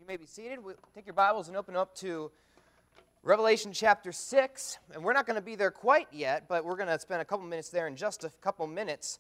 You may be seated. Take your Bibles and open up to Revelation chapter 6. And we're not going to be there quite yet, but we're going to spend a couple minutes there in just a couple minutes.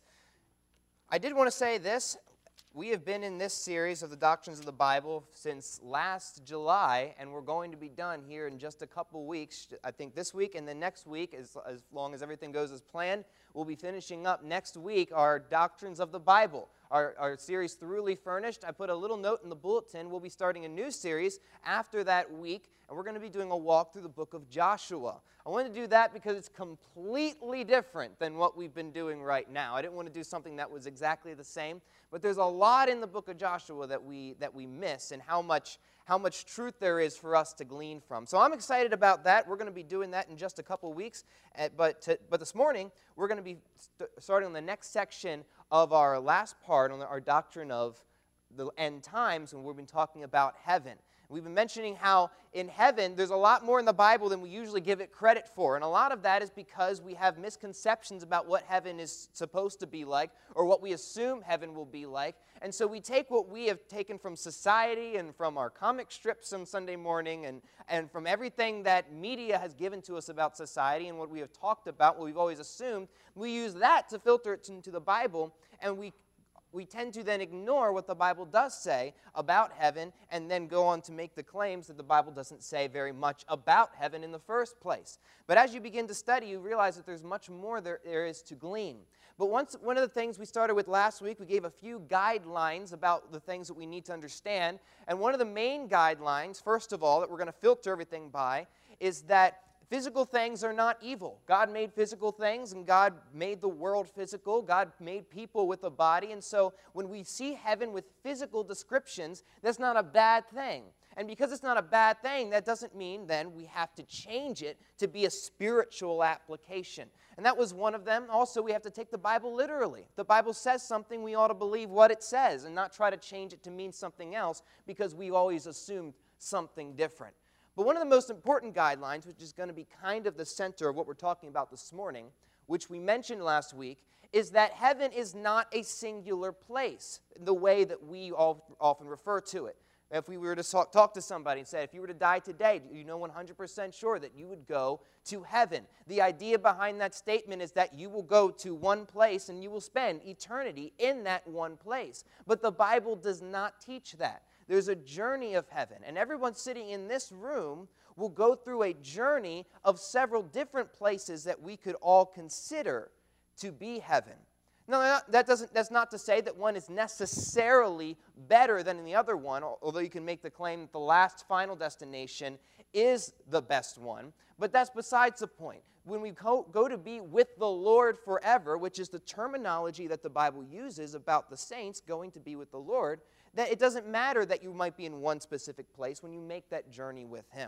I did want to say this. We have been in this series of the doctrines of the Bible since last July, and we're going to be done here in just a couple weeks. I think this week and then next week, as long as everything goes as planned, we'll be finishing up next week our Doctrines of the Bible, our series Thoroughly Furnished. I put a little note in the bulletin. We'll be starting a new series after that week, and we're going to be doing a walk through the book of Joshua. I wanted to do that because it's completely different than what we've been doing right now. I didn't want to do something that was exactly the same, but there's a lot in the book of Joshua that we miss, and how much truth there is for us to glean from. So I'm excited about that. We're going to be doing that in just a couple weeks. But this morning, we're going to be starting on the next section of our last part on our doctrine of the end times, and we've been talking about heaven. We've been mentioning how in heaven there's a lot more in the Bible than we usually give it credit for. And a lot of that is because we have misconceptions about what heaven is supposed to be like, or what we assume heaven will be like. And so we take what we have taken from society and from our comic strips on Sunday morning and from everything that media has given to us about society and what we have talked about, what we've always assumed, we use that to filter it into the Bible, and we tend to then ignore what the Bible does say about heaven and then go on to make the claims that the Bible doesn't say very much about heaven in the first place. But as you begin to study, you realize that there's much more there is to glean. But one of the things we started with last week, we gave a few guidelines about the things that we need to understand. And one of the main guidelines, first of all, that we're going to filter everything by, is that physical things are not evil. God made physical things, and God made the world physical. God made people with a body. And so when we see heaven with physical descriptions, that's not a bad thing. And because it's not a bad thing, that doesn't mean then we have to change it to be a spiritual application. And that was one of them. Also, we have to take the Bible literally. If the Bible says something, we ought to believe what it says and not try to change it to mean something else because we've always assumed something different. But one of the most important guidelines, which is going to be kind of the center of what we're talking about this morning, which we mentioned last week, is that heaven is not a singular place, the way that we often refer to it. If we were to talk to somebody and say, if you were to die today, do you know 100% sure that you would go to heaven? The idea behind that statement is that you will go to one place and you will spend eternity in that one place. But the Bible does not teach that. There's a journey of heaven, and everyone sitting in this room will go through a journey of several different places that we could all consider to be heaven. Now, that's not to say that one is necessarily better than the other one, although you can make the claim that the last final destination is the best one, but that's besides the point. When we go to be with the Lord forever, which is the terminology that the Bible uses about the saints going to be with the Lord, that it doesn't matter that you might be in one specific place when you make that journey with Him.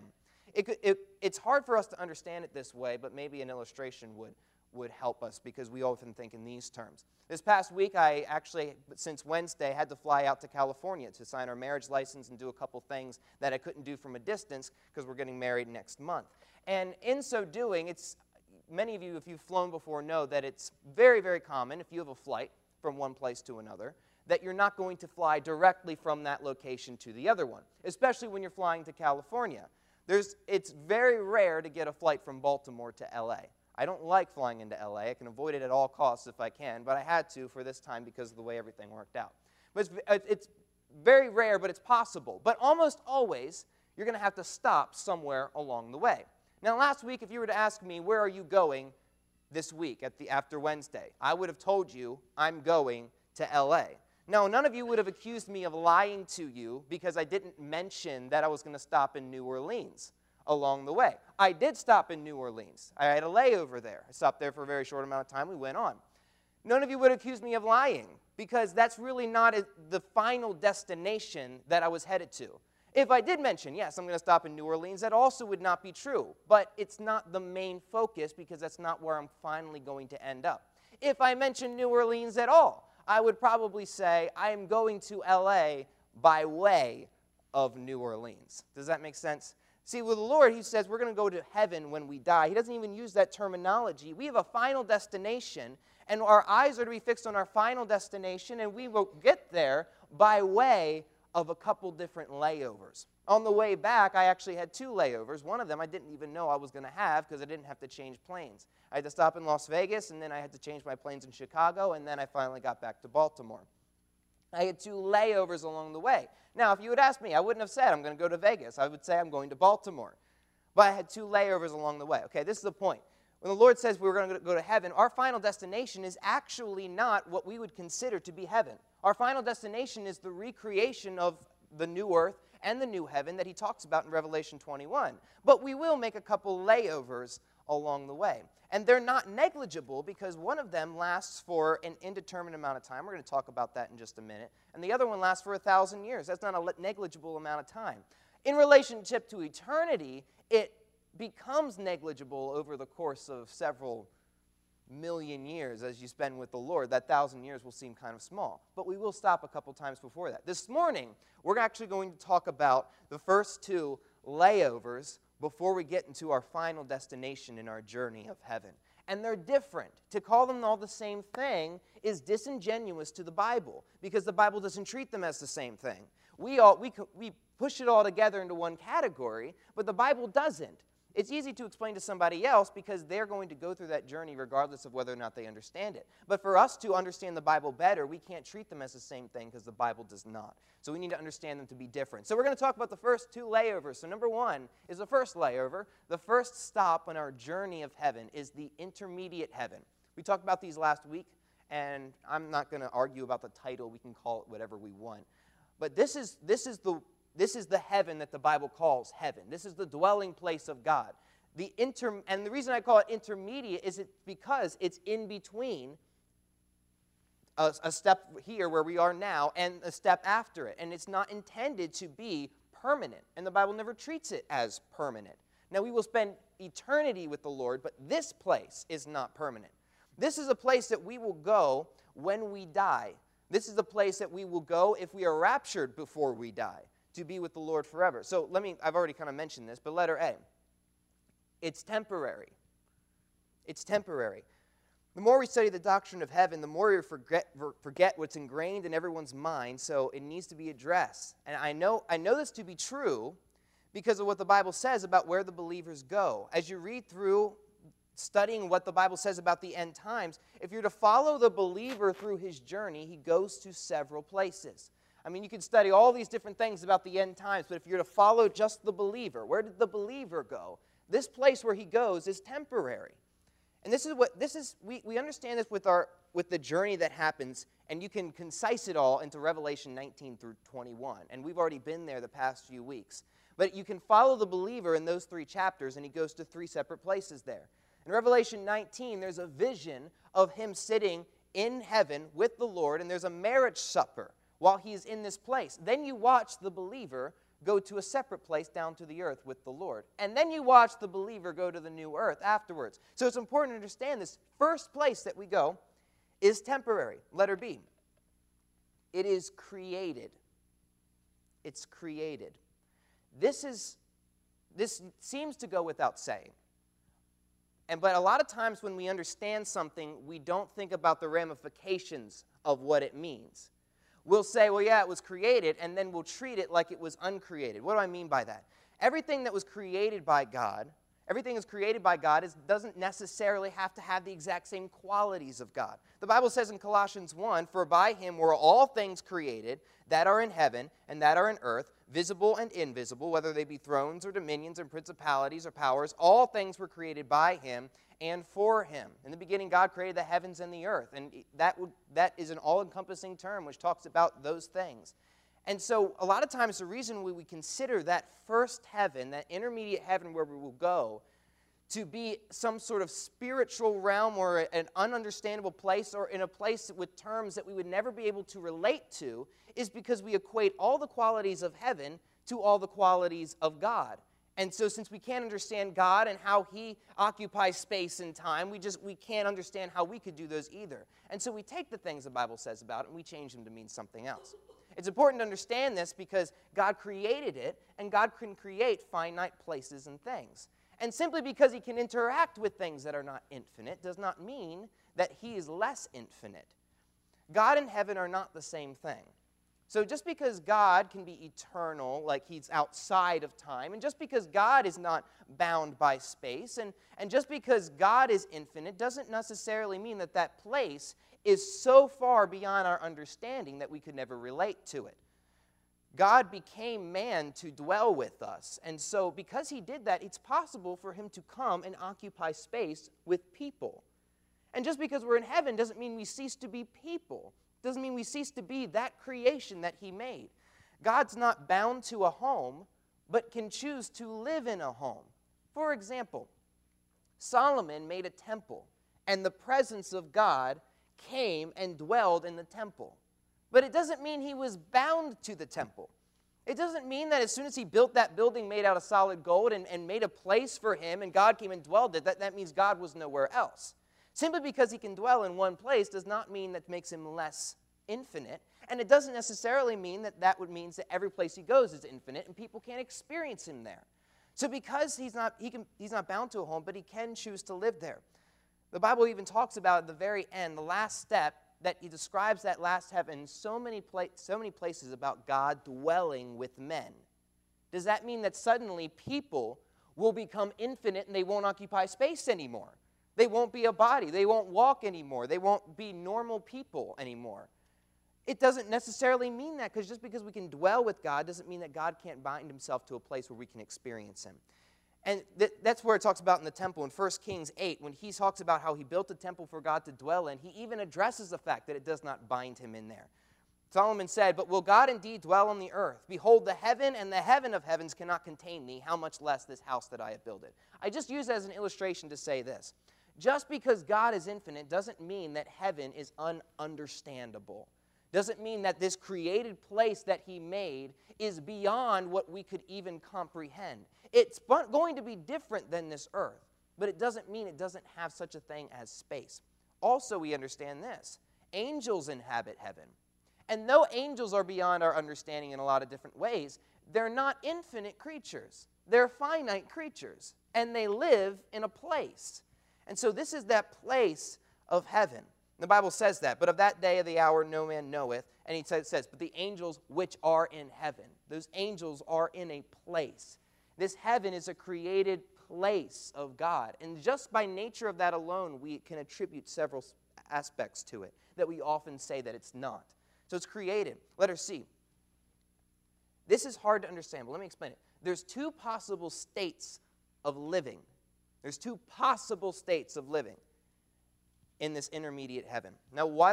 It's hard for us to understand it this way, but maybe an illustration would help us because we often think in these terms. This past week, I actually, since Wednesday, had to fly out to California to sign our marriage license and do a couple things that I couldn't do from a distance because we're getting married next month. And in so doing, many of you, if you've flown before, know that it's very, very common, if you have a flight from one place to another, that you're not going to fly directly from that location to the other one, especially when you're flying to California. It's very rare to get a flight from Baltimore to L.A. I don't like flying into L.A. I can avoid it at all costs if I can, but I had to for this time because of the way everything worked out. But it's very rare, but it's possible. But almost always, you're going to have to stop somewhere along the way. Now, last week, if you were to ask me, where are you going this week after Wednesday? I would have told you, I'm going to L.A. Now, none of you would have accused me of lying to you because I didn't mention that I was going to stop in New Orleans along the way. I did stop in New Orleans. I had a layover there. I stopped there for a very short amount of time. We went on. None of you would accuse me of lying because that's really not the final destination that I was headed to. If I did mention, yes, I'm going to stop in New Orleans, that also would not be true. But it's not the main focus because that's not where I'm finally going to end up. If I mention New Orleans at all, I would probably say I am going to L.A. by way of New Orleans. Does that make sense? See, with the Lord, He says we're going to go to heaven when we die. He doesn't even use that terminology. We have a final destination, and our eyes are to be fixed on our final destination, and we will get there by way of a couple different layovers. On the way back, I actually had 2 layovers. One of them I didn't even know I was going to have because I didn't have to change planes. I had to stop in Las Vegas, and then I had to change my planes in Chicago, and then I finally got back to Baltimore. I had 2 layovers along the way. Now, if you had asked me, I wouldn't have said I'm going to go to Vegas. I would say I'm going to Baltimore. But I had 2 layovers along the way. Okay, this is the point. When the Lord says we're going to go to heaven, our final destination is actually not what we would consider to be heaven. Our final destination is the recreation of the new earth and the new heaven that he talks about in Revelation 21. But we will make a couple layovers along the way. And they're not negligible because one of them lasts for an indeterminate amount of time. We're going to talk about that in just a minute. And the other one lasts for 1,000 years. That's not a negligible amount of time. In relationship to eternity, it becomes negligible over the course of several million years as you spend with the Lord. That 1,000 years will seem kind of small. But we will stop a couple times before that. This morning, we're actually going to talk about the first 2 layovers before we get into our final destination in our journey of heaven. And they're different. To call them all the same thing is disingenuous to the Bible because the Bible doesn't treat them as the same thing. We push it all together into one category, but the Bible doesn't. It's easy to explain to somebody else because they're going to go through that journey regardless of whether or not they understand it. But for us to understand the Bible better, we can't treat them as the same thing because the Bible does not. So we need to understand them to be different. So we're going to talk about the first 2 layovers. So number 1 is the first layover. The first stop on our journey of heaven is the intermediate heaven. We talked about these last week, and I'm not going to argue about the title. We can call it whatever we want. But this is the heaven that the Bible calls heaven. This is the dwelling place of God. And the reason I call it intermediate is because it's in between a step here where we are now and a step after it. And it's not intended to be permanent. And the Bible never treats it as permanent. Now, we will spend eternity with the Lord, but this place is not permanent. This is a place that we will go when we die. This is the place that we will go if we are raptured before we die, to be with the Lord forever. So I've already kind of mentioned this, but letter A. It's temporary. It's temporary. The more we study the doctrine of heaven, the more we forget what's ingrained in everyone's mind, so it needs to be addressed. And I know this to be true because of what the Bible says about where the believers go. As you read through studying what the Bible says about the end times, if you're to follow the believer through his journey, he goes to several places. I mean, you can study all these different things about the end times, but if you're to follow just the believer, where did the believer go? This place where he goes is temporary. And we understand this with the journey that happens, and you can concise it all into Revelation 19 through 21. And we've already been there the past few weeks. But you can follow the believer in those 3 chapters, and he goes to 3 separate places there. In Revelation 19, there's a vision of him sitting in heaven with the Lord, and there's a marriage supper while he's in this place. Then you watch the believer go to a separate place down to the earth with the Lord. And then you watch the believer go to the new earth afterwards. So it's important to understand this first place that we go is temporary. Letter B. It is created. It's created. This seems to go without saying. But a lot of times when we understand something, we don't think about the ramifications of what it means. We'll say, well, yeah, it was created, and then we'll treat it like it was uncreated. What do I mean by that? Everything that was created by God, doesn't necessarily have to have the exact same qualities of God. The Bible says in Colossians 1, "For by him were all things created that are in heaven and that are in earth, visible and invisible, whether they be thrones or dominions and principalities or powers. All things were created by him and for him." In the beginning, God created the heavens and the earth. And that is an all-encompassing term which talks about those things. And so a lot of times the reason we consider that first heaven, that intermediate heaven where we will go, to be some sort of spiritual realm or an ununderstandable place or in a place with terms that we would never be able to relate to, is because we equate all the qualities of heaven to all the qualities of God. And so since we can't understand God and how he occupies space and time, we can't understand how we could do those either. And so we take the things the Bible says about it and we change them to mean something else. It's important to understand this because God created it, and God can create finite places and things. And simply because he can interact with things that are not infinite does not mean that he is less infinite. God and heaven are not the same thing. So just because God can be eternal, like he's outside of time, and just because God is not bound by space, and just because God is infinite, doesn't necessarily mean that that place is so far beyond our understanding that we could never relate to it. God became man to dwell with us, and so because he did that, it's possible for him to come and occupy space with people. And just because we're in heaven doesn't mean we cease to be people. Doesn't mean we cease to be that creation that he made. God's not bound to a home, but can choose to live in a home. For example, Solomon made a temple, and the presence of God came and dwelled in the temple. But it doesn't mean he was bound to the temple. It doesn't mean that as soon as he built that building made out of solid gold and made a place for him and God came and dwelled there, that means God was nowhere else. Simply because he can dwell in one place does not mean that makes him less infinite. And it doesn't necessarily mean that means that every place he goes is infinite and people can't experience him there. So because he's not bound to a home, but he can choose to live there. The Bible even talks about at the very end, the last step, that he describes that last heaven in so many places about God dwelling with men. Does that mean that suddenly people will become infinite and they won't occupy space anymore? They won't be a body. They won't walk anymore. They won't be normal people anymore. It doesn't necessarily mean that, because just because we can dwell with God doesn't mean that God can't bind himself to a place where we can experience him. And that's where it talks about in the temple in 1 Kings 8, when he talks about how he built a temple for God to dwell in, he even addresses the fact that it does not bind him in there. Solomon said, "But will God indeed dwell on the earth? Behold, the heaven and the heaven of heavens cannot contain thee, how much less this house that I have builded." I just use that as an illustration to say this. Just because God is infinite doesn't mean that heaven is ununderstandable. Doesn't mean that this created place that he made is beyond what we could even comprehend. It's going to be different than this earth, but it doesn't mean it doesn't have such a thing as space. Also, we understand this. Angels inhabit heaven. And though angels are beyond our understanding in a lot of different ways, they're not infinite creatures. They're finite creatures, and they live in a place. And so this is that place of heaven. The Bible says that, but of that day of the hour no man knoweth. And he says, but the angels which are in heaven. Those angels are in a place. This heaven is a created place of God. And just by nature of that alone, we can attribute several aspects to it that we often say that it's not. So it's created. Letter C. This is hard to understand, but let me explain it. There's two possible states of living. There's two possible states of living in this intermediate heaven. Now, why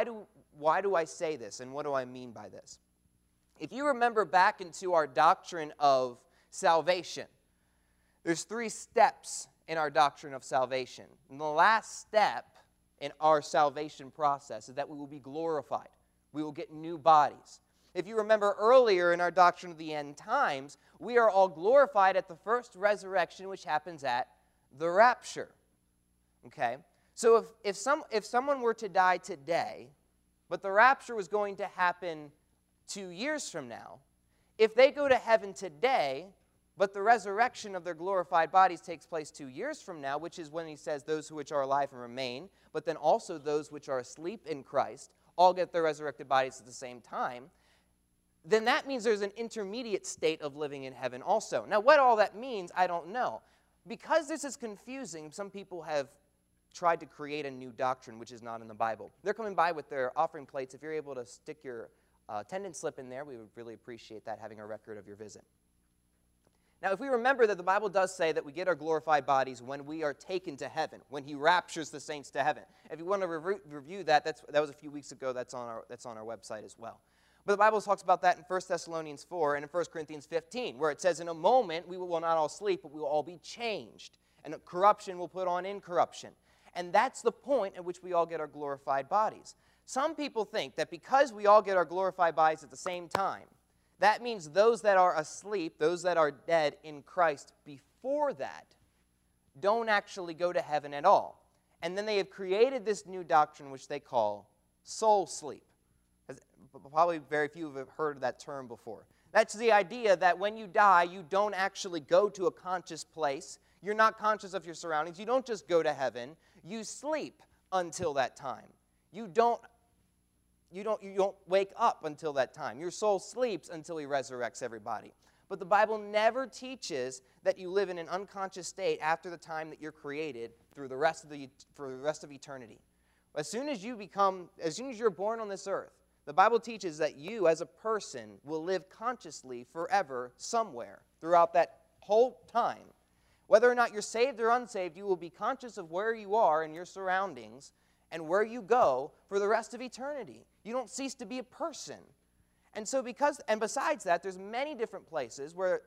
do I say this, and what do I mean by this? If you remember back into our doctrine of salvation, there's 3 steps in our doctrine of salvation. And the last step in our salvation process is that we will be glorified. We will get new bodies. If you remember earlier in our doctrine of the end times, we are all glorified at the first resurrection, which happens at the rapture. Okay? So if someone were to die today, but the rapture was going to happen 2 years from now, if they go to heaven today, but the resurrection of their glorified bodies takes place 2 years from now, which is when he says those which are alive and remain, but then also those which are asleep in Christ, all get their resurrected bodies at the same time, then that means there's an intermediate state of living in heaven also. Now, what all that means, I don't know. Because this is confusing, some people have tried to create a new doctrine which is not in the Bible. They're coming by with their offering plates. If you're able to stick your attendance slip in there, we would really appreciate that, having a record of your visit. Now, if we remember that the Bible does say that we get our glorified bodies when we are taken to heaven, when he raptures the saints to heaven. If you want to review that, that was a few weeks ago. That's on our website as well. But the Bible talks about that in 1 Thessalonians 4 and in 1 Corinthians 15, where it says, in a moment we will not all sleep, but we will all be changed. And corruption will put on incorruption. And that's the point at which we all get our glorified bodies. Some people think that because we all get our glorified bodies at the same time, that means those that are asleep, those that are dead in Christ before that, don't actually go to heaven at all. And then they have created this new doctrine which they call soul sleep. Probably very few have heard of that term before. That's the idea that when you die, you don't actually go to a conscious place. You're not conscious of your surroundings. You don't just go to heaven. You sleep until that time. You don't you don't wake up until that time. Your soul sleeps until he resurrects everybody. But the Bible never teaches that you live in an unconscious state after the time that you're created for the rest of eternity. As soon as you're born on this earth, the Bible teaches that you as a person will live consciously forever somewhere throughout that whole time. Whether or not you're saved or unsaved, you will be conscious of where you are in your surroundings and where you go for the rest of eternity. You don't cease to be a person. And so besides that, there's many different places where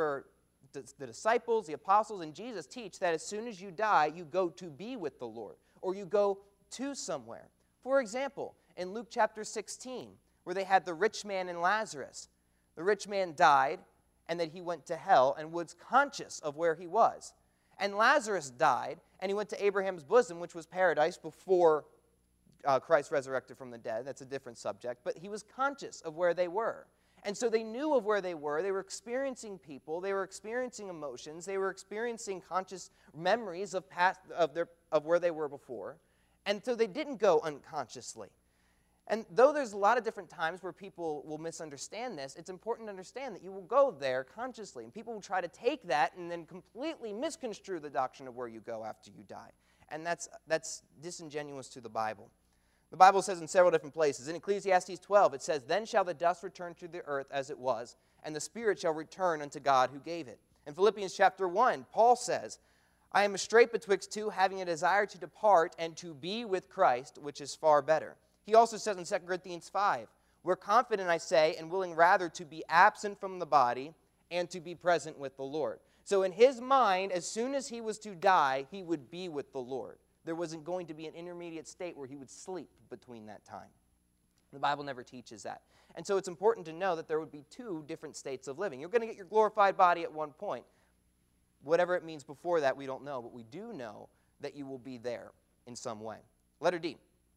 the disciples, the apostles, and Jesus teach that as soon as you die, you go to be with the Lord, or you go to somewhere. For example, in Luke chapter 16, where they had the rich man and Lazarus. The rich man died, and that he went to hell and was conscious of where he was. And Lazarus died, and he went to Abraham's bosom, which was paradise before Christ resurrected from the dead. That's a different subject. But he was conscious of where they were. And so they knew of where they were. They were experiencing people. They were experiencing emotions. They were experiencing conscious memories of where they were before. And so they didn't go unconsciously. And though there's a lot of different times where people will misunderstand this, it's important to understand that you will go there consciously. And people will try to take that and then completely misconstrue the doctrine of where you go after you die. And that's disingenuous to the Bible. The Bible says in several different places. In Ecclesiastes 12, it says, "Then shall the dust return to the earth as it was, and the spirit shall return unto God who gave it." In Philippians chapter 1, Paul says, "I am astrait betwixt two, having a desire to depart and to be with Christ, which is far better." He also says in 2 Corinthians 5, "We're confident, I say, and willing rather to be absent from the body and to be present with the Lord." So in his mind, as soon as he was to die, he would be with the Lord. There wasn't going to be an intermediate state where he would sleep between that time. The Bible never teaches that. And so it's important to know that there would be two different states of living. You're going to get your glorified body at one point. Whatever it means before that, we don't know. But we do know that you will be there in some way. Letter D.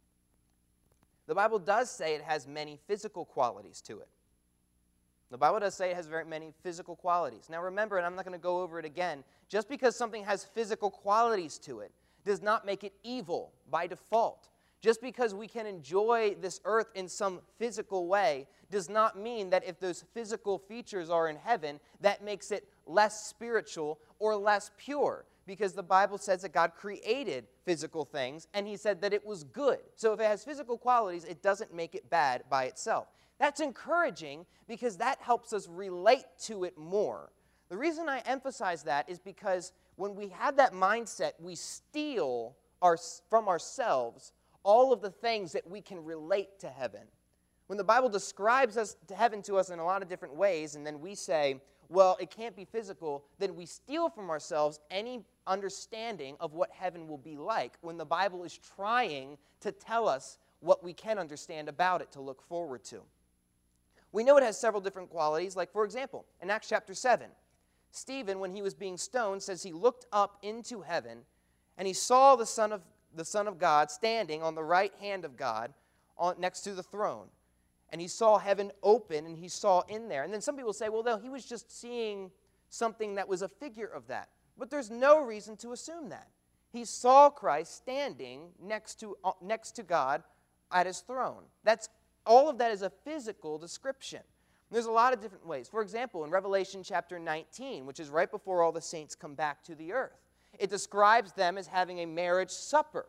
The Bible does say it has many physical qualities to it. The Bible does say it has very many physical qualities. Now remember, and I'm not going to go over it again, just because something has physical qualities to it does not make it evil by default. Just because we can enjoy this earth in some physical way does not mean that if those physical features are in heaven, that makes it less spiritual or less pure. Because the Bible says that God created physical things, and he said that it was good. So if it has physical qualities, it doesn't make it bad by itself. That's encouraging because that helps us relate to it more. The reason I emphasize that is because when we have that mindset, we steal from ourselves all of the things that we can relate to heaven. When the Bible describes heaven to us in a lot of different ways, and then we say, well, it can't be physical, then we steal from ourselves any understanding of what heaven will be like when the Bible is trying to tell us what we can understand about it to look forward to. We know it has several different qualities, like, for example, in Acts chapter 7, Stephen, when he was being stoned, says he looked up into heaven, and he saw the Son of God standing on the right hand of God next to the throne. And he saw heaven open, and he saw in there. And then some people say, well, no, he was just seeing something that was a figure of that. But there's no reason to assume that. He saw Christ standing next to God at his throne. All of that is a physical description. There's a lot of different ways. For example, in Revelation chapter 19, which is right before all the saints come back to the earth, it describes them as having a marriage supper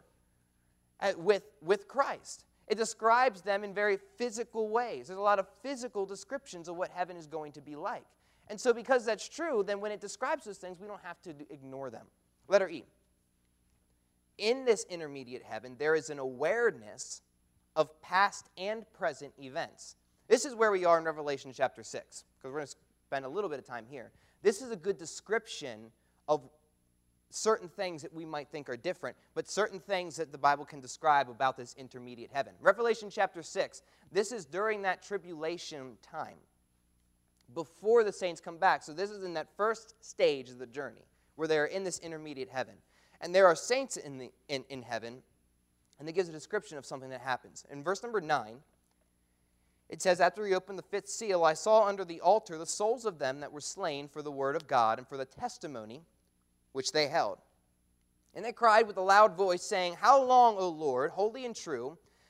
with Christ. It describes them in very physical ways. There's a lot of physical descriptions of what heaven is going to be like. And so because that's true, then when it describes those things, we don't have to ignore them. Letter E. In this intermediate heaven, there is an awareness of past and present events. This is where we are in Revelation chapter 6, because we're going to spend a little bit of time here. This is a good description of certain things that we might think are different, but certain things that the Bible can describe about this intermediate heaven. Revelation chapter 6, this is during that tribulation time, before the saints come back. So this is in that first stage of the journey, where they're in this intermediate heaven. And there are saints in heaven, and it gives a description of something that happens. In verse number 9, it says, after he opened the fifth seal, I saw under the altar the souls of them that were slain for the word of God and for the testimony which they held. And they cried with a loud voice, saying, How long, O Lord, holy and true,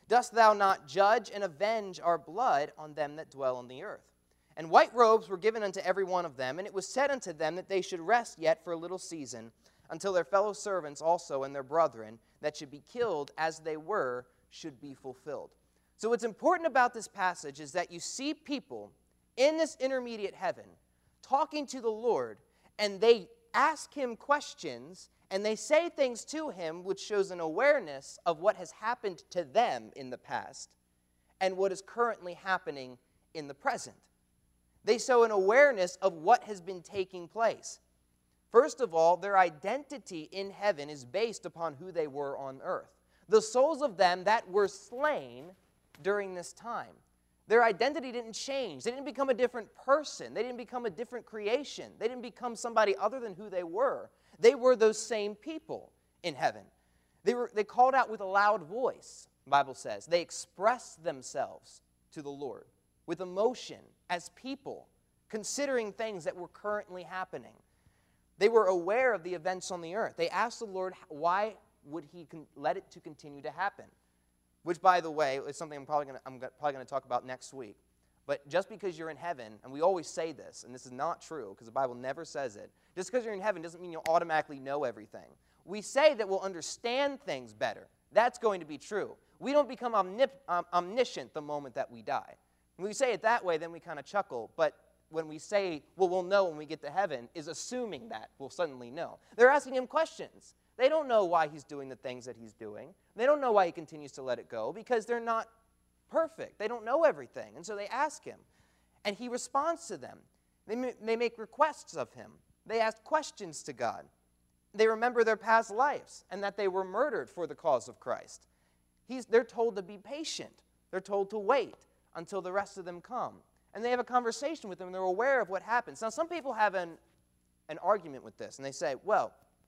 Dost thou not judge and avenge our blood on them that dwell on the earth? And white robes were given unto every one of them, and it was said unto them that they should rest yet for a little season, until their fellow servants also and their brethren that should be killed as they were should be fulfilled. So what's important about this passage is that you see people in this intermediate heaven talking to the Lord, and they ask him questions, and they say things to him which shows an awareness of what has happened to them in the past and what is currently happening in the present. They show an awareness of what has been taking place. First of all, their identity in heaven is based upon who they were on earth. The souls of them that were slain during this time, their identity didn't change. They didn't become a different person. They didn't become a different creation. They didn't become somebody other than who they were. They were those same people in heaven. They called out with a loud voice, the Bible says. They expressed themselves to the Lord with emotion as people, considering things that were currently happening. They were aware of the events on the earth. They asked the Lord, why would he let it to continue to happen? Which, by the way, is something I'm probably going to talk about next week. But just because you're in heaven, and we always say this, and this is not true because the Bible never says it, just because you're in heaven doesn't mean you'll automatically know everything. We say that we'll understand things better. That's going to be true. We don't become omniscient the moment that we die. When we say it that way, then we kind of chuckle, but when we say, well, we'll know when we get to heaven, is assuming that we'll suddenly know. They're asking him questions. They don't know why he's doing the things that he's doing. They don't know why he continues to let it go because they're not perfect. They don't know everything. And so they ask him, and he responds to them. They make requests of him. They ask questions to God. They remember their past lives and that they were murdered for the cause of Christ. They're told to be patient. They're told to wait until the rest of them come. And they have a conversation with them, and they're aware of what happens. Now, some people have an argument with this, and they say, well,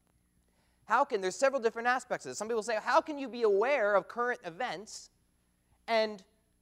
there's several different aspects of this. Some people say, how can you be aware of current events and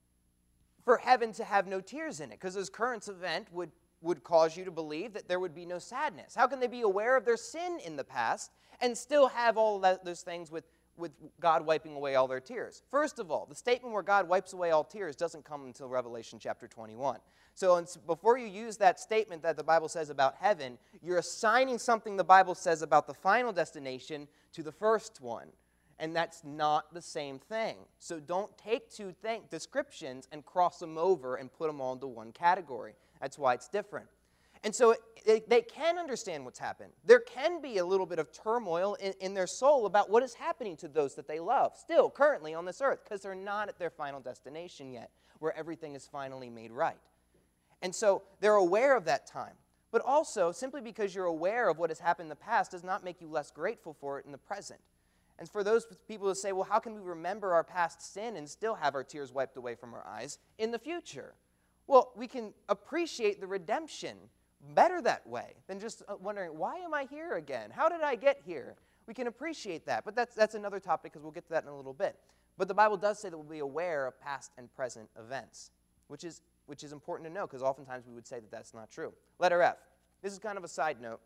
for heaven to have no tears in it? Because this current event would cause you to believe that there would be no sadness. How can they be aware of their sin in the past and still have all those things with God wiping away all their tears? First of all, the statement where God wipes away all tears doesn't come until Revelation chapter 21. So before you use that statement that the Bible says about heaven, you're assigning something the Bible says about the final destination to the first one. And that's not the same thing. So don't take two descriptions and cross them over and put them all into one category. That's why it's different. And so they can understand what's happened. There can be a little bit of turmoil in their soul about what is happening to those that they love, still currently on this earth, because they're not at their final destination yet, where everything is finally made right. And so they're aware of that time. But also, simply because you're aware of what has happened in the past does not make you less grateful for it in the present. And for those people who say, well, how can we remember our past sin and still have our tears wiped away from our eyes in the future? Well, we can appreciate the redemption better that way than just wondering, why am I here again? How did I get here? We can appreciate that, but that's another topic because we'll get to that in a little bit. But the Bible does say that we'll be aware of past and present events, which is important to know because oftentimes we would say that that's not true. Letter F. This is kind of a side note.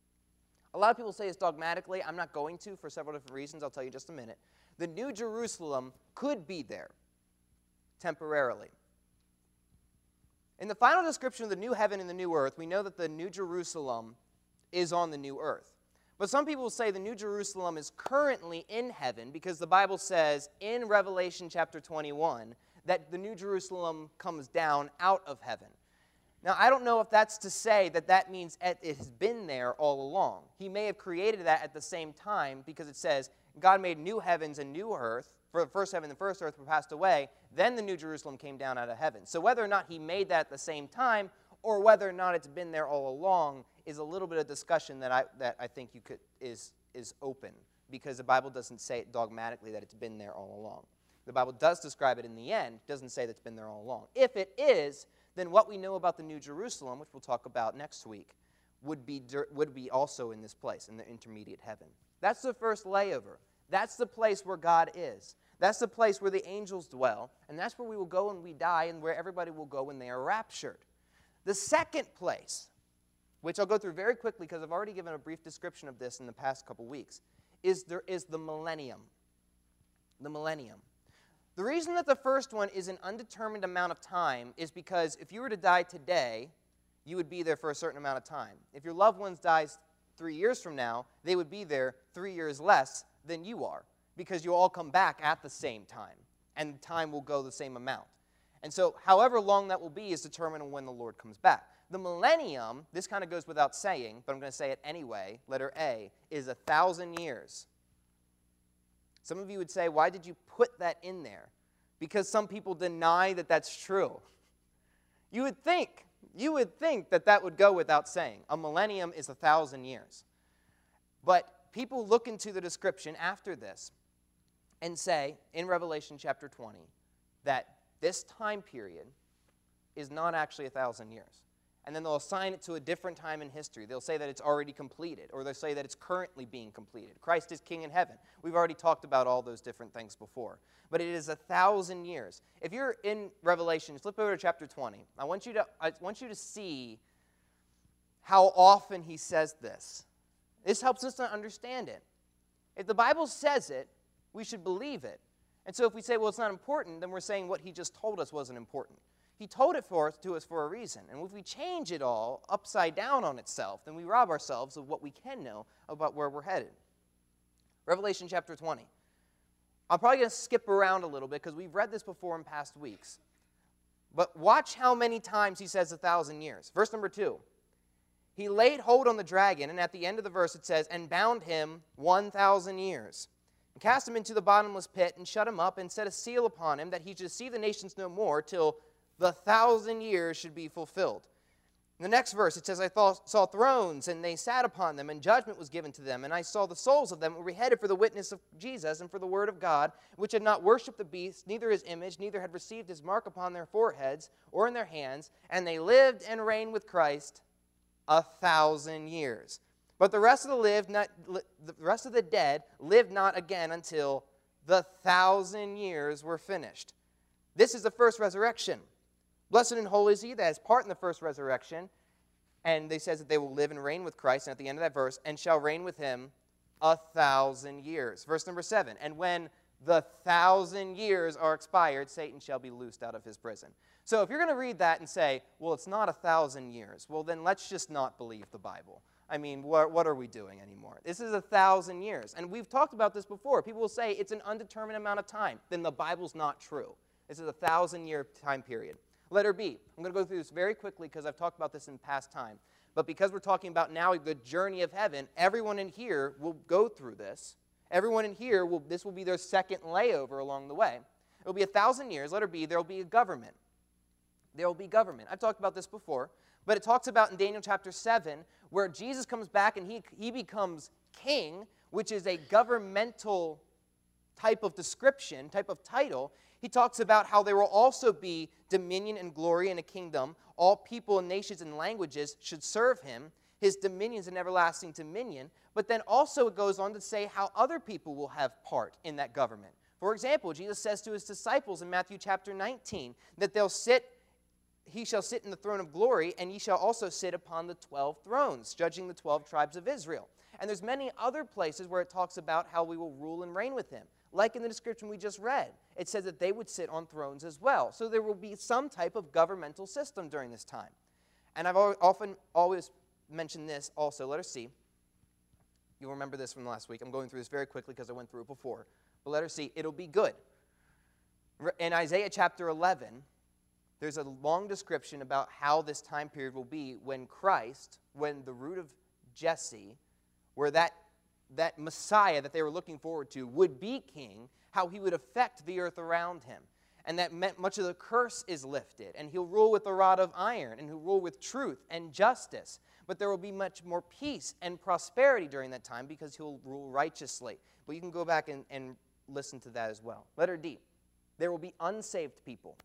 A lot of people say it's dogmatically. I'm not going to for several different reasons. I'll tell you in just a minute. The New Jerusalem could be there temporarily. In the final description of the new heaven and the new earth, we know that the New Jerusalem is on the new earth. But some people will say the New Jerusalem is currently in heaven because the Bible says in Revelation chapter 21 that the New Jerusalem comes down out of heaven. Now, I don't know if that's to say that that means it has been there all along. He may have created that at the same time because it says God made new heavens and new earth. For the first heaven and the first earth were passed away, then the New Jerusalem came down out of heaven. So whether or not he made that at the same time or whether or not it's been there all along is a little bit of discussion that I think is open because the Bible doesn't say it dogmatically that it's been there all along. The Bible does describe it in the end, doesn't say that it's been there all along. If it is, then what we know about the New Jerusalem, which we'll talk about next week, would be also in this place, in the intermediate heaven. That's the first layover. That's the place where God is. That's the place where the angels dwell, and that's where we will go when we die and where everybody will go when they are raptured. The second place, which I'll go through very quickly because I've already given a brief description of this in the past couple weeks, is the millennium. The millennium. The reason that the first one is an undetermined amount of time is because if you were to die today, you would be there for a certain amount of time. If your loved ones dies 3 years from now, they would be there 3 years less than you are, because you all come back at the same time, and time will go the same amount. And so however long that will be is determined on when the Lord comes back. The millennium, this kind of goes without saying, but I'm going to say it anyway, letter A, is 1,000 years. Some of you would say, why did you put that in there? Because some people deny that that's true. You would think that that would go without saying. A millennium is 1,000 years. But people look into the description after this and say, in Revelation chapter 20, that this time period is not actually 1,000 years. And then they'll assign it to a different time in history. They'll say that it's already completed, or they'll say that it's currently being completed. Christ is king in heaven. We've already talked about all those different things before. But it is 1,000 years. If you're in Revelation, flip over to chapter 20. I want you to see how often he says this. This helps us to understand it. If the Bible says it, we should believe it. And so if we say, well, it's not important, then we're saying what he just told us wasn't important. He told it to us for a reason. And if we change it all upside down on itself, then we rob ourselves of what we can know about where we're headed. Revelation chapter 20. I'm probably going to skip around a little bit because we've read this before in past weeks. But watch how many times he says 1,000 years. Verse number 2. He laid hold on the dragon, and at the end of the verse it says, and bound him 1,000 years. And cast him into the bottomless pit, and shut him up, and set a seal upon him, that he should see the nations no more, till the 1,000 years should be fulfilled. In the next verse, it says, I saw thrones, and they sat upon them, and judgment was given to them. And I saw the souls of them were beheaded for the witness of Jesus and for the word of God, which had not worshipped the beast, neither his image, neither had received his mark upon their foreheads or in their hands. And they lived and reigned with Christ 1,000 years. But the rest of the dead lived not again until the 1,000 years were finished. This is the first resurrection. Blessed and holy is he that has part in the first resurrection. And they says that they will live and reign with Christ. And at the end of that verse, and shall reign with him 1,000 years. Verse number 7. And when the 1,000 years are expired, Satan shall be loosed out of his prison. So if you're going to read that and say, well, it's not 1,000 years, well, then let's just not believe the Bible. I mean, what are we doing anymore? This is 1,000 years. And we've talked about this before. People will say it's an undetermined amount of time. Then the Bible's not true. This is 1,000-year time period. Letter B. I'm going to go through this very quickly because I've talked about this in past time. But because we're talking about now the journey of heaven, everyone in here will go through this. Everyone in here, this will be their second layover along the way. It will be 1,000 years. Letter B, there will be a government. There will be government. I've talked about this before. But it talks about in Daniel chapter 7 where Jesus comes back and he becomes king, which is a governmental type of description, type of title. He talks about how there will also be dominion and glory in a kingdom. All people and nations and languages should serve him. His dominion is an everlasting dominion. But then also it goes on to say how other people will have part in that government. For example, Jesus says to his disciples in Matthew chapter 19 that he shall sit in the throne of glory, and ye shall also sit upon the 12 thrones, judging the 12 tribes of Israel. And there's many other places where it talks about how we will rule and reign with him. Like in the description we just read, it says that they would sit on thrones as well. So there will be some type of governmental system during this time. And I've always mentioned this also. Letter C. You'll remember this from last week. I'm going through this very quickly because I went through it before. But letter C, it'll be good. In Isaiah chapter 11, there's a long description about how this time period will be when Christ, when the root of Jesse, where that Messiah that they were looking forward to would be king, how he would affect the earth around him. And that meant much of the curse is lifted, and he'll rule with a rod of iron, and he'll rule with truth and justice. But there will be much more peace and prosperity during that time because he'll rule righteously. But you can go back and listen to that as well. Letter D, there will be unsaved people.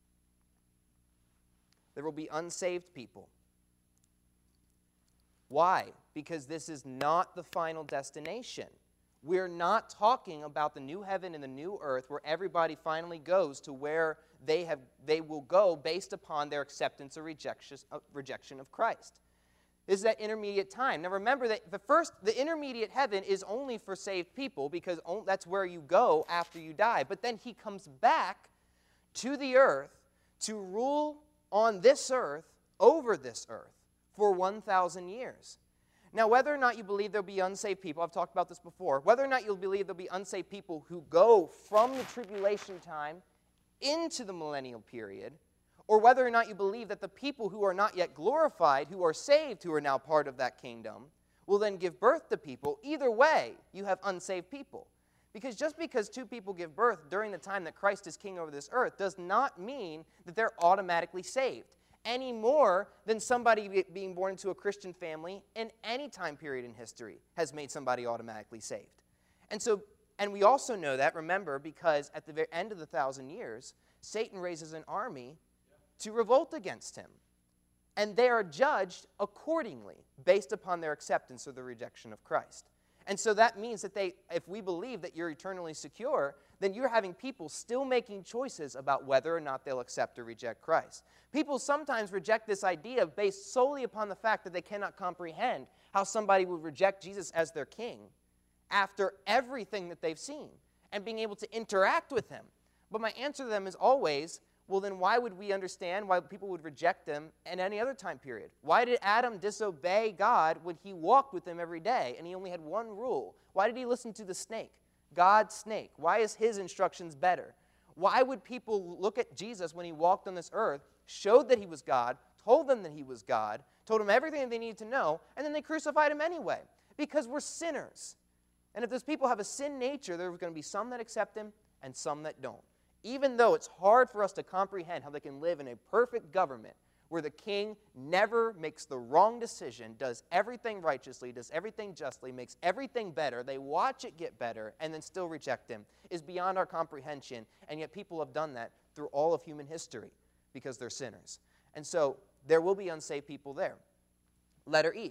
There will be unsaved people. Why? Because this is not the final destination. We're not talking about the new heaven and the new earth where everybody finally goes to where they will go based upon their acceptance or rejection of Christ. This is that intermediate time. Now remember that the intermediate heaven is only for saved people because that's where you go after you die. But then he comes back to the earth to rule on this earth, over this earth, for 1,000 years. Now, whether or not you believe there'll be unsaved people, I've talked about this before, whether or not you'll believe there'll be unsaved people who go from the tribulation time into the millennial period, or whether or not you believe that the people who are not yet glorified, who are saved, who are now part of that kingdom, will then give birth to people, either way, you have unsaved people. Because just because two people give birth during the time that Christ is king over this earth does not mean that they're automatically saved, any more than somebody being born into a Christian family in any time period in history has made somebody automatically saved. And we also know that, remember, because at the very end of the 1,000 years, Satan raises an army to revolt against him. And they are judged accordingly based upon their acceptance or the rejection of Christ. And so that means that if we believe that you're eternally secure, then you're having people still making choices about whether or not they'll accept or reject Christ. People sometimes reject this idea based solely upon the fact that they cannot comprehend how somebody would reject Jesus as their king after everything that they've seen and being able to interact with him. But my answer to them is always, well, then why would we understand why people would reject him in any other time period? Why did Adam disobey God when he walked with him every day and he only had one rule? Why did he listen to the snake? God's snake. Why is his instructions better? Why would people look at Jesus when he walked on this earth, showed that he was God, told them that he was God, told them everything that they needed to know, and then they crucified him anyway? Because we're sinners. And if those people have a sin nature, there are going to be some that accept him and some that don't. Even though it's hard for us to comprehend how they can live in a perfect government where the king never makes the wrong decision, does everything righteously, does everything justly, makes everything better, they watch it get better, and then still reject him, is beyond our comprehension. And yet people have done that through all of human history because they're sinners. And so there will be unsaved people there. Letter E,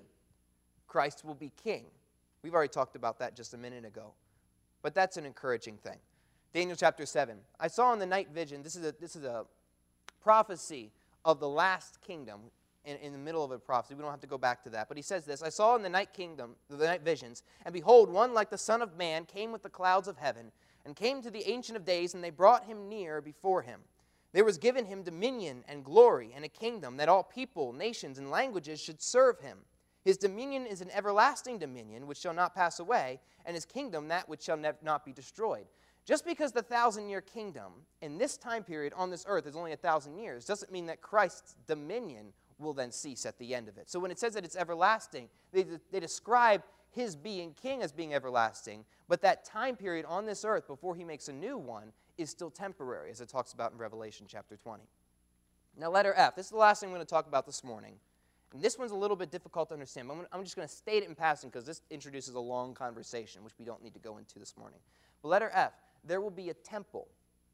Christ will be king. We've already talked about that just a minute ago. But that's an encouraging thing. Daniel chapter 7. I saw in the night vision, this is a prophecy of the last kingdom in the middle of a prophecy. We don't have to go back to that. But he says this, I saw in the night visions, and behold, one like the Son of Man came with the clouds of heaven, and came to the Ancient of Days, and they brought him near before him. There was given him dominion and glory and a kingdom that all people, nations, and languages should serve him. His dominion is an everlasting dominion which shall not pass away, and his kingdom that which shall not be destroyed. Just because the 1,000-year kingdom in this time period on this earth is only 1,000 years doesn't mean that Christ's dominion will then cease at the end of it. So when it says that it's everlasting, they describe his being king as being everlasting, but that time period on this earth before he makes a new one is still temporary, as it talks about in Revelation chapter 20. Now, letter F. This is the last thing I'm going to talk about this morning. And this one's a little bit difficult to understand, but I'm just going to state it in passing because this introduces a long conversation, which we don't need to go into this morning. But letter F. There will be a temple.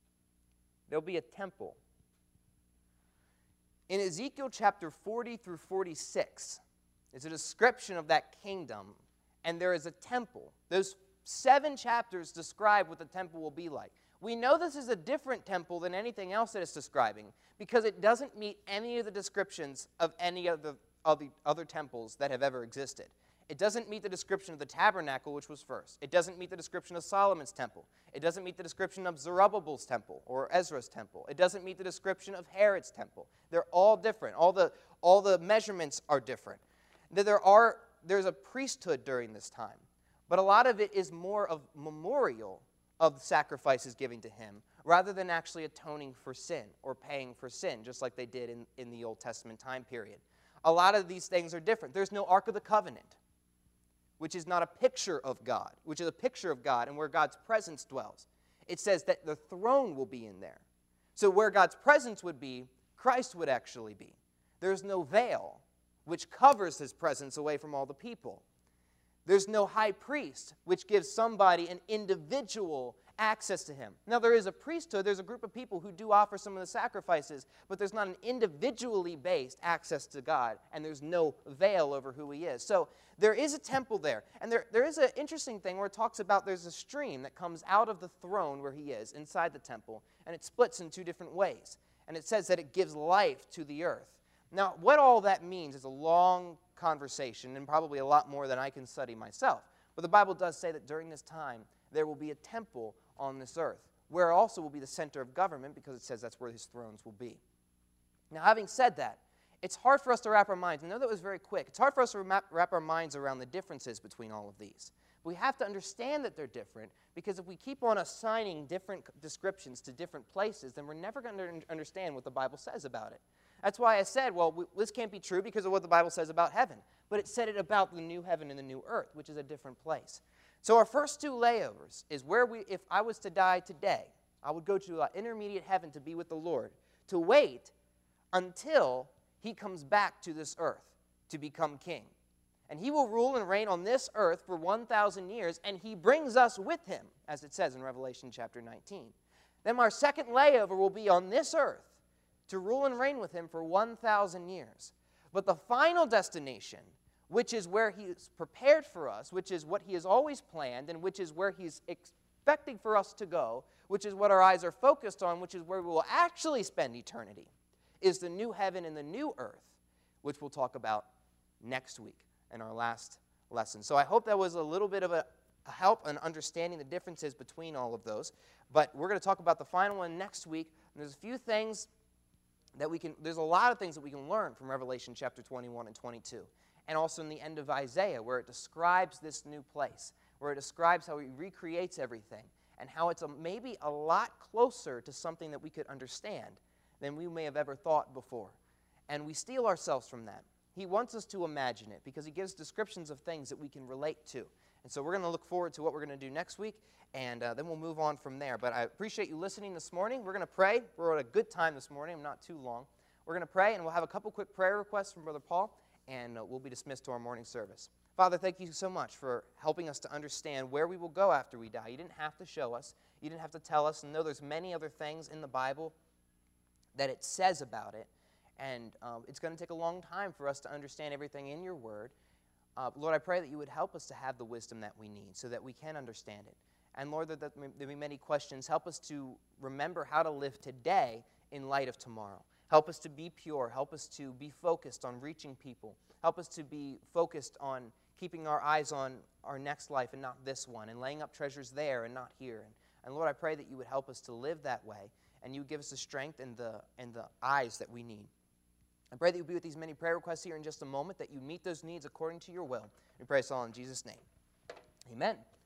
There will be a temple. In Ezekiel chapter 40 through 46, is a description of that kingdom, and there is a temple. Those 7 chapters describe what the temple will be like. We know this is a different temple than anything else that it's describing because it doesn't meet any of the descriptions of any of the other temples that have ever existed. It doesn't meet the description of the tabernacle, which was first. It doesn't meet the description of Solomon's temple. It doesn't meet the description of Zerubbabel's temple or Ezra's temple. It doesn't meet the description of Herod's temple. They're all different. All the measurements are different. There's a priesthood during this time, but a lot of it is more of memorial of sacrifices given to him rather than actually atoning for sin or paying for sin, just like they did in the Old Testament time period. A lot of these things are different. There's no Ark of the Covenant, which is not a picture of God, which is a picture of God and where God's presence dwells. It says that the throne will be in there. So where God's presence would be, Christ would actually be. There's no veil, which covers his presence away from all the people. There's no high priest, which gives somebody an individual access to him. Now, there is a priesthood. There's a group of people who do offer some of the sacrifices, but there's not an individually based access to God, and there's no veil over who he is. So there is a temple there. And there is an interesting thing where it talks about there's a stream that comes out of the throne where he is, inside the temple, and it splits in 2 different ways. And it says that it gives life to the earth. Now, what all that means is a long conversation, and probably a lot more than I can study myself. But the Bible does say that during this time, there will be a temple on this earth, where also will be the center of government, because it says that's where his thrones will be. Now, having said that, it's hard for us to wrap our minds. I know that was very quick. It's hard for us to wrap our minds around the differences between all of these. We have to understand that they're different, because if we keep on assigning different descriptions to different places, then we're never going to understand what the Bible says about it. That's why I said, well, this can't be true because of what the Bible says about heaven. But it said it about the new heaven and the new earth, which is a different place. So our first two layovers is where if I was to die today, I would go to intermediate heaven to be with the Lord, to wait until he comes back to this earth to become king. And he will rule and reign on this earth for 1,000 years, and he brings us with him, as it says in Revelation chapter 19. Then our second layover will be on this earth to rule and reign with him for 1,000 years. But the final destination, which is where he is prepared for us, which is what he has always planned, and which is where he's expecting for us to go, which is what our eyes are focused on, which is where we will actually spend eternity, is the new heaven and the new earth, which we'll talk about next week in our last lesson. So I hope that was a little bit of a help in understanding the differences between all of those. But we're going to talk about the final one next week. And there's a few things that there's a lot of things that we can learn from Revelation chapter 21 and 22. And also in the end of Isaiah, where it describes this new place, where it describes how he recreates everything, and how it's maybe a lot closer to something that we could understand than we may have ever thought before. And we steal ourselves from that. He wants us to imagine it because he gives descriptions of things that we can relate to. And so we're going to look forward to what we're going to do next week, and then we'll move on from there. But I appreciate you listening this morning. We're going to pray. We're at a good time this morning. I'm not too long. We're going to pray, and we'll have a couple quick prayer requests from Brother Paul, and we'll be dismissed to our morning service. Father, thank you so much for helping us to understand where we will go after we die. You didn't have to show us. You didn't have to tell us. And know there's many other things in the Bible that it says about it. And it's going to take a long time for us to understand everything in your word. Lord, I pray that you would help us to have the wisdom that we need so that we can understand it. And Lord, that there be many questions. Help us to remember how to live today in light of tomorrow. Help us to be pure. Help us to be focused on reaching people. Help us to be focused on keeping our eyes on our next life and not this one, and laying up treasures there and not here. And Lord, I pray that you would help us to live that way, and you would give us the strength and the eyes that we need. I pray that you'll be with these many prayer requests here in just a moment, that you meet those needs according to your will. We pray this all in Jesus' name. Amen.